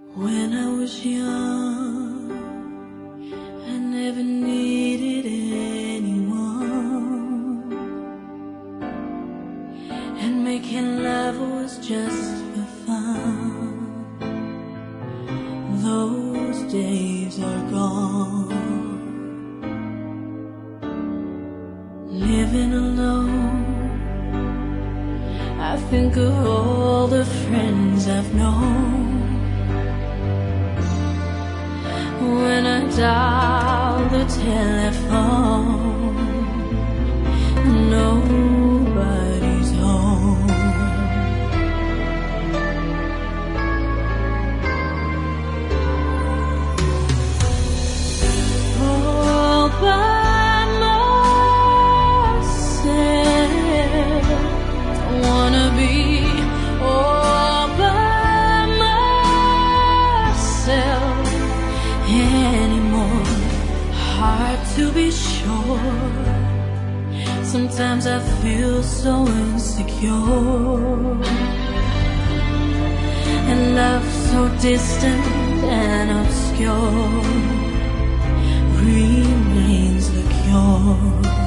When I was young, I never needed anyone, and making love was just for fun. Those days are gone. Living alone, I think of all the friends I've known. When I dial the telephone, nobody's home. All by myself, don't wanna be all by myself anymore. Hard to be sure. Sometimes I feel so insecure, and love so distant and obscure remains the cure.